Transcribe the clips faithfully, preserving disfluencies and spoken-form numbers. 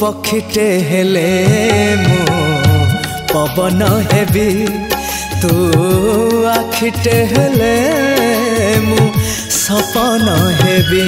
पक्षीटे हेले मु पवन हेबी तू आखिटे हेले मु सपन हेबी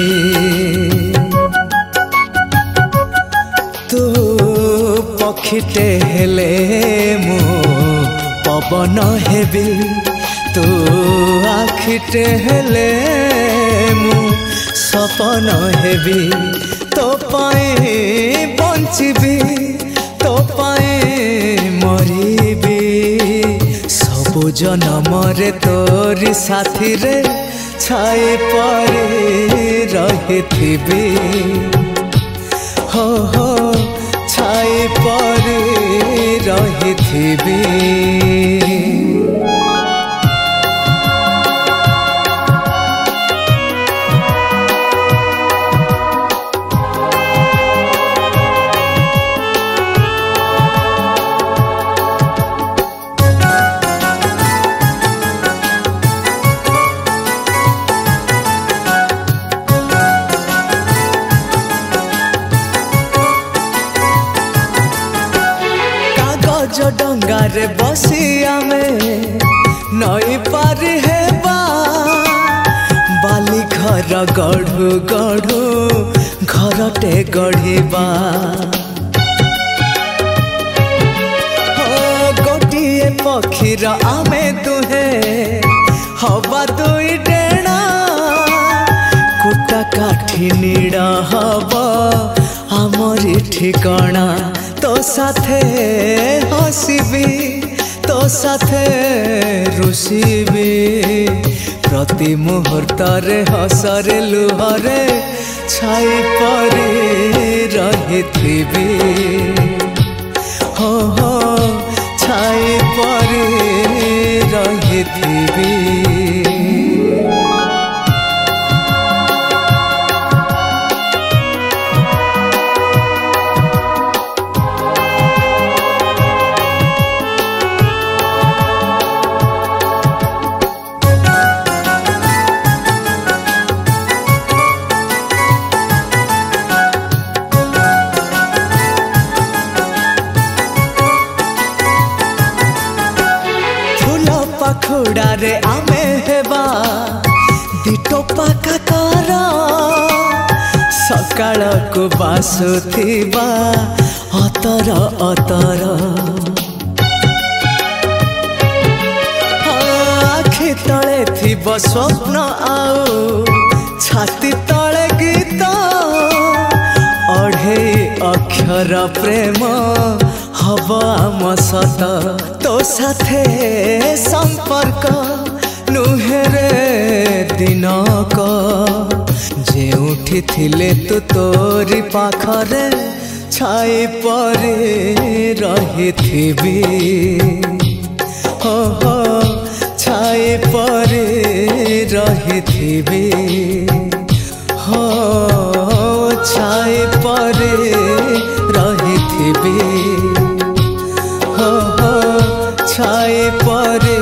तू पक्षीटे हेले मु पवन हेबी तू आखिटे हेले मु सपन हेबी तो पाए बंचबी तो पाए मरीबी सबु जनमरे तोरी साथी रे छाई परे रहिथिबी हो हो छाई परे रहिथिबी जो डंगारे बसी आमे नई पार हेबा बाली घर गढ़ू गढ़ू घरटे गढ़िबा गोटिए पक्षीर आमे दुहे हवा दुई डेणा कुटा काठी नीड़ा हवा आमरी ठिकाना तो साथे हसीबी तो साथे रुसीबी प्रति मुहूर्त रे हसरे लुहरे छाई परे रहिथिबी हो हो छाई परे रहिथिबी पाखुड़ा रे आमे हेबा दिटो पाका कर सकाळ को बासुथिबा अतर अतर आखि तले थिब स्वप्न आउ छाती तले गीत अढ़े अक्षर प्रेम हब आम सत तो साथे संपर्क नुहे रे दिनक जेउठी थिले तू तोरी पाखरे छाई परे रहिथिबी हो हो छाई परे रहिथिबी हो छाई परे रहिथिबी हो हो छाई परे